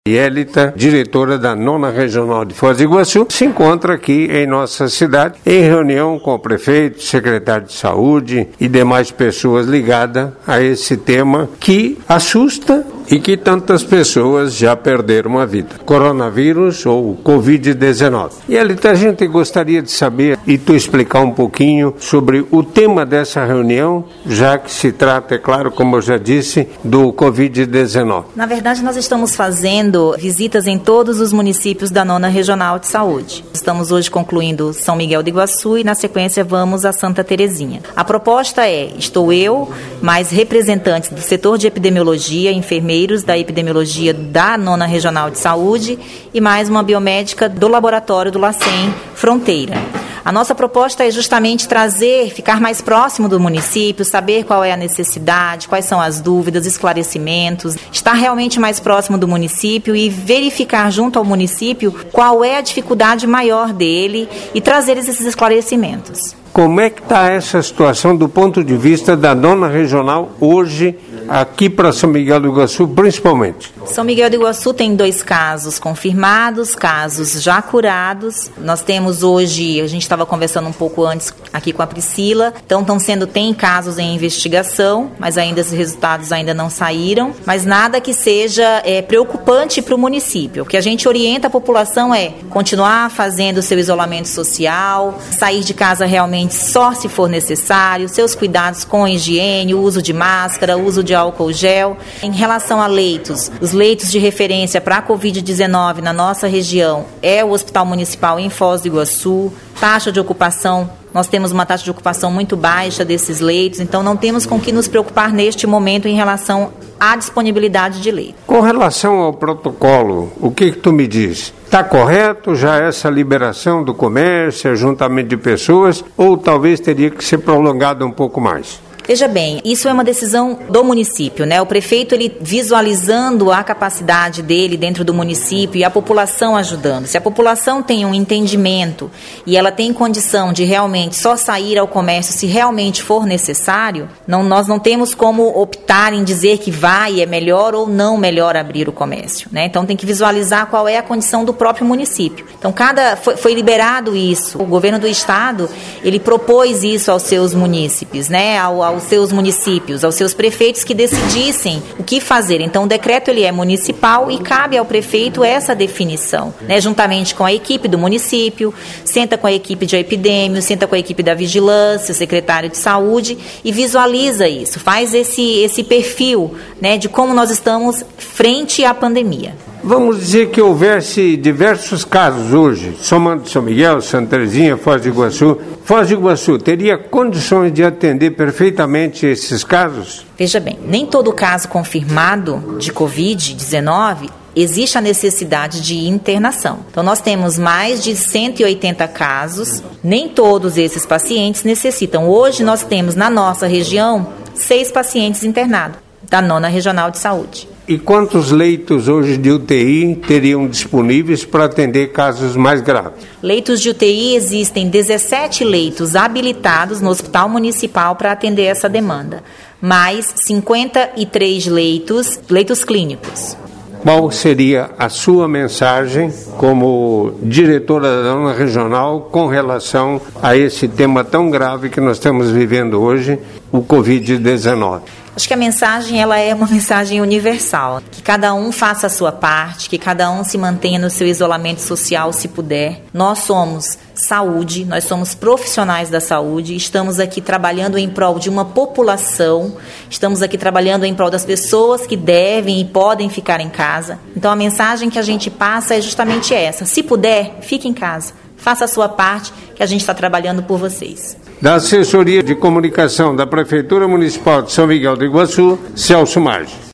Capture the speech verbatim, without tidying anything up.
Yelita, diretora da nona Regional de Foz do Iguaçu, se encontra aqui em nossa cidade em reunião com o prefeito, secretário de saúde e demais pessoas ligadas a esse tema que assusta e que tantas pessoas já perderam a vida. Coronavírus ou covid dezenove. E Yelita, a gente gostaria de saber e tu explicar um pouquinho sobre o tema dessa reunião, já que se trata, é claro, como eu já disse, do covid dezenove. Na verdade, nós estamos fazendo visitas em todos os municípios da nona Regional de Saúde. Estamos hoje concluindo São Miguel do Iguaçu e, na sequência, vamos a Santa Terezinha. A proposta é, estou eu, mais representantes do setor de epidemiologia, enfermeiros da epidemiologia da nona Regional de Saúde e mais uma biomédica do laboratório do LACEN Fronteira. A nossa proposta é justamente trazer, ficar mais próximo do município, saber qual é a necessidade, quais são as dúvidas, esclarecimentos, estar realmente mais próximo do município e verificar junto ao município qual é a dificuldade maior dele e trazer esses esclarecimentos. Como é que está essa situação do ponto de vista da nona Regional hoje, aqui para São Miguel do Iguaçu, principalmente? São Miguel do Iguaçu tem dois casos confirmados, casos já curados. Nós temos hoje, a gente estava conversando um pouco antes aqui com a Priscila, então estão sendo, tem casos em investigação, mas ainda os resultados ainda não saíram, mas nada que seja é, preocupante para o município. O que a gente orienta a população é continuar fazendo o seu isolamento social, sair de casa realmente só se for necessário, seus cuidados com a higiene, o uso de máscara, o uso de álcool gel. Em relação a leitos, os leitos de referência para a covid dezenove na nossa região é o Hospital Municipal em Foz do Iguaçu. Taxa de ocupação, nós temos uma taxa de ocupação muito baixa desses leitos, então não temos com que nos preocupar neste momento em relação à disponibilidade de leitos. Com relação ao protocolo, o que, que tu me diz? Está correto já essa liberação do comércio, ajuntamento de pessoas, ou talvez teria que ser prolongado um pouco mais? Veja bem, isso é uma decisão do município, né? O prefeito, ele visualizando a capacidade dele dentro do município e a população ajudando. Se a população tem um entendimento e ela tem condição de realmente só sair ao comércio se realmente for necessário, não, nós não temos como optar em dizer que vai, é melhor ou não melhor abrir o comércio, né? Então tem que visualizar qual é a condição do próprio município. Então cada foi, foi liberado isso. O governo do estado, ele propôs isso aos seus munícipes, né? Ao, ao aos seus municípios, aos seus prefeitos que decidissem o que fazer. Então, o decreto ele é municipal e cabe ao prefeito essa definição, né? Juntamente com a equipe do município, senta com a equipe de epidêmio, senta com a equipe da vigilância, o secretário de saúde e visualiza isso, faz esse, esse perfil, né, de como nós estamos frente à pandemia. Vamos dizer que houvesse diversos casos hoje, somando São Miguel, Santa Terezinha, Foz do Iguaçu. Foz do Iguaçu teria condições de atender perfeitamente esses casos? Veja bem, nem todo caso confirmado de covid dezenove existe a necessidade de internação. Então, nós temos mais de cento e oitenta casos, nem todos esses pacientes necessitam. Hoje, nós temos na nossa região seis pacientes internados da nona Regional de Saúde. E quantos leitos hoje de U T I teriam disponíveis para atender casos mais graves? Leitos de U T I existem dezessete leitos habilitados no Hospital Municipal para atender essa demanda, mais cinquenta e três leitos, leitos clínicos. Qual seria a sua mensagem como diretora da nona Regional com relação a esse tema tão grave que nós estamos vivendo hoje, o covid dezenove? Acho que a mensagem ela é uma mensagem universal, que cada um faça a sua parte, que cada um se mantenha no seu isolamento social se puder. Nós somos saúde, nós somos profissionais da saúde, estamos aqui trabalhando em prol de uma população, estamos aqui trabalhando em prol das pessoas que devem e podem ficar em casa. Então a mensagem que a gente passa é justamente essa: se puder, fique em casa, faça a sua parte, que a gente está trabalhando por vocês. Da Assessoria de Comunicação da Prefeitura Municipal de São Miguel do Iguaçu, Celso Marges.